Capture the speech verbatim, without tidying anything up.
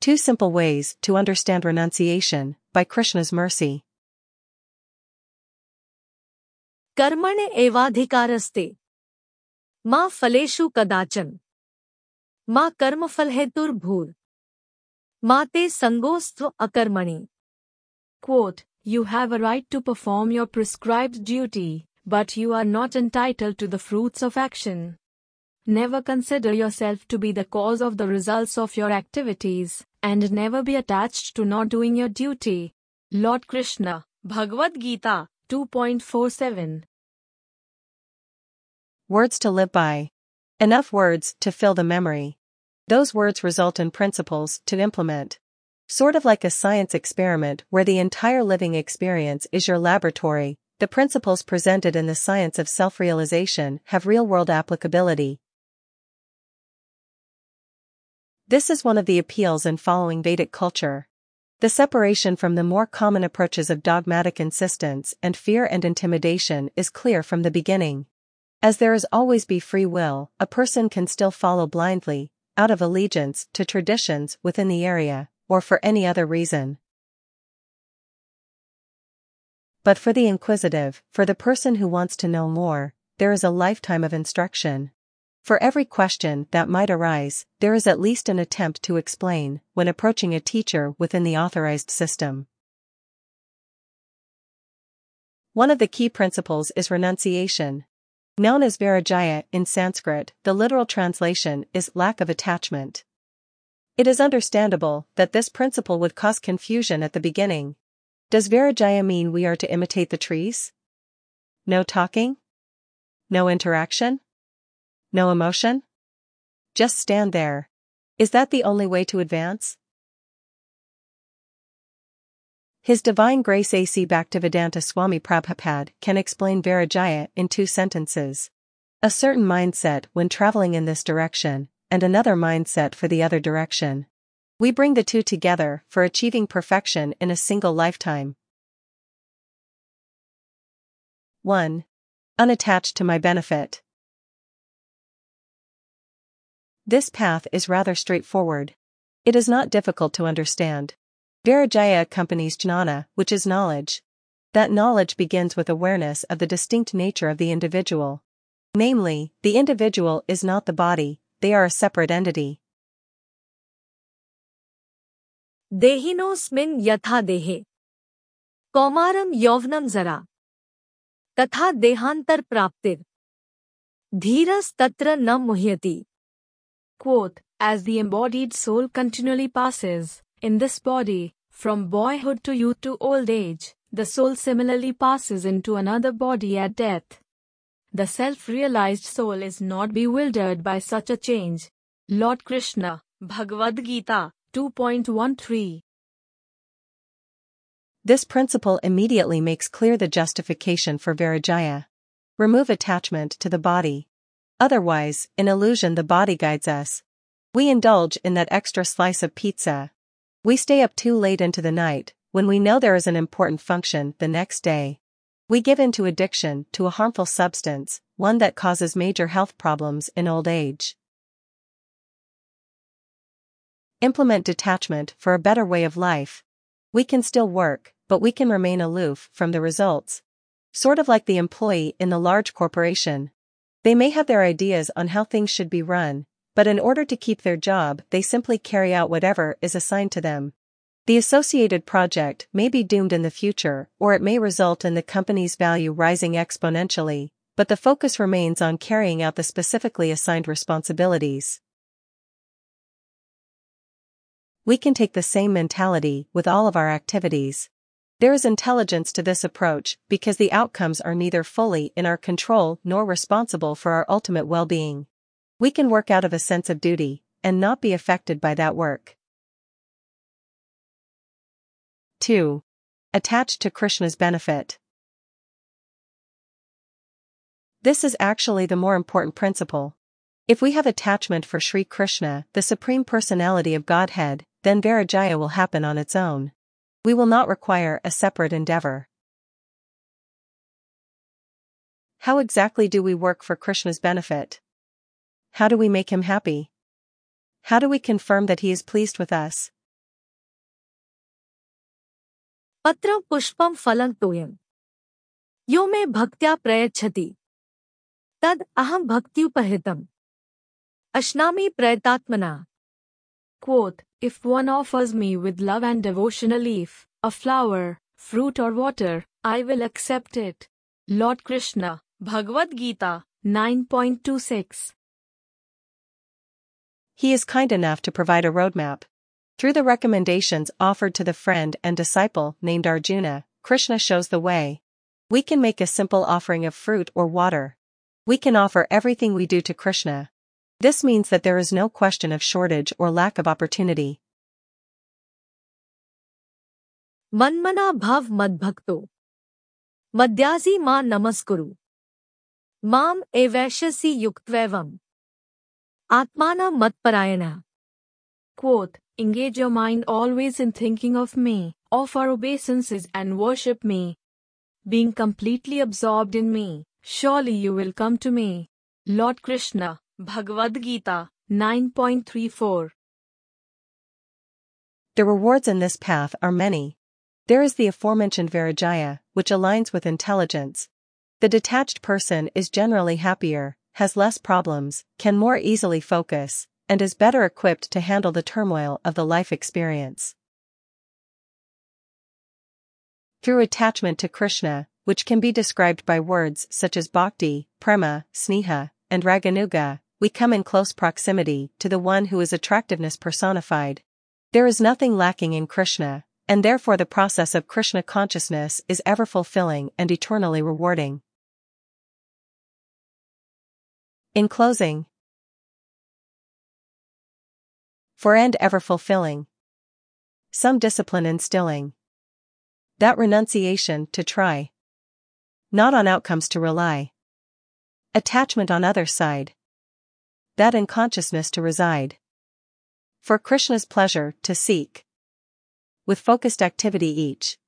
Two Simple Ways to Understand Renunciation, by Krishna's Mercy. कर्मणे एवाधिकारस्ते मा फलेषु कदाचन मा कर्मफलहेतुर्भूर् मा ते संगोऽस्त्व अकर्मणि. Quote, you have a right to perform your prescribed duty, but you are not entitled to the fruits of action. Never consider yourself to be the cause of the results of your activities, and never be attached to not doing your duty. Lord Krishna, Bhagavad Gita, two point four seven. Words to live by. Enough words to fill the memory. Those words result in principles to implement. Sort of like a science experiment where the entire living experience is your laboratory, the principles presented in the science of self-realization have real-world applicability. This is one of the appeals in following Vedic culture. The separation from the more common approaches of dogmatic insistence and fear and intimidation is clear from the beginning. As there is always be free will, a person can still follow blindly, out of allegiance to traditions within the area, or for any other reason. But for the inquisitive, for the person who wants to know more, there is a lifetime of instruction. For every question that might arise, there is at least an attempt to explain, when approaching a teacher within the authorized system. One of the key principles is renunciation. Known as Vairagya in Sanskrit, the literal translation is lack of attachment. It is understandable that this principle would cause confusion at the beginning. Does Vairagya mean we are to imitate the trees? No talking? No interaction? No emotion? Just stand there. Is that the only way to advance? His Divine Grace A C Bhaktivedanta Swami Prabhupada can explain Vairagya in two sentences. A certain mindset when traveling in this direction, and another mindset for the other direction. We bring the two together for achieving perfection in a single lifetime. one. Unattached to my benefit. This path is rather straightforward. It is not difficult to understand. Vairagya accompanies jnana, which is knowledge. That knowledge begins with awareness of the distinct nature of the individual. Namely, the individual is not the body, they are a separate entity. देहिनोऽस्मिन् यथा देहे कौमारं यौवनं जरा तथा देहान्तर प्राप्तिर धीरस्तत्र न मुह्यति. Quote, as the embodied soul continually passes, in this body, from boyhood to youth to old age, the soul similarly passes into another body at death. The self-realized soul is not bewildered by such a change. Lord Krishna, Bhagavad Gita, two point one three. This principle immediately makes clear the justification for Vairagya. Remove attachment to the body. Otherwise, in illusion the body guides us. We indulge in that extra slice of pizza. We stay up too late into the night, when we know there is an important function the next day. We give in to addiction to a harmful substance, one that causes major health problems in old age. Implement detachment for a better way of life. We can still work, but we can remain aloof from the results. Sort of like the employee in the large corporation. They may have their ideas on how things should be run, but in order to keep their job they simply carry out whatever is assigned to them. The associated project may be doomed in the future, or it may result in the company's value rising exponentially, but the focus remains on carrying out the specifically assigned responsibilities. We can take the same mentality with all of our activities. There is intelligence to this approach because the outcomes are neither fully in our control nor responsible for our ultimate well-being. We can work out of a sense of duty, and not be affected by that work. two. Attached to Krishna's benefit. This is actually the more important principle. If we have attachment for Sri Krishna, the Supreme Personality of Godhead, then Vairagya will happen on its own. We will not require a separate endeavor. How exactly do we work for Krishna's benefit? How do we make him happy? How do we confirm that he is pleased with us? पत्रं पुष्पं फलं तोयं यो मे भक्त्या प्रयच्छति तद अहं भक्त्युपहृतम् अश्नामि प्रयतात्मना. Quote, if one offers me with love and devotion a leaf, a flower, fruit or water, I will accept it. Lord Krishna, Bhagavad Gita, nine point two six. He is kind enough to provide a roadmap. Through the recommendations offered to the friend and disciple named Arjuna, Krishna shows the way. We can make a simple offering of fruit or water. We can offer everything we do to Krishna. This means that there is no question of shortage or lack of opportunity. Manmana bhav madbhakto madhyazi ma namaskuru mam evaishyasi yuktvevam atmana matparayana. Quote, engage your mind always in thinking of me, offer obeisances and worship me. Being completely absorbed in me, surely you will come to me. Lord Krishna, Bhagavad Gita, nine point three four. The rewards in this path are many. There is the aforementioned Vairagya, which aligns with intelligence. The detached person is generally happier, has less problems, can more easily focus, and is better equipped to handle the turmoil of the life experience. Through attachment to Krishna, which can be described by words such as bhakti, prema, sneha, and raganuga, we come in close proximity to the one who is attractiveness personified. There is nothing lacking in Krishna, and therefore the process of Krishna consciousness is ever fulfilling and eternally rewarding. In closing, for end ever fulfilling, some discipline instilling, that renunciation to try, not on outcomes to rely, attachment on other side, that in consciousness to reside, for Krishna's pleasure to seek, with focused activity each.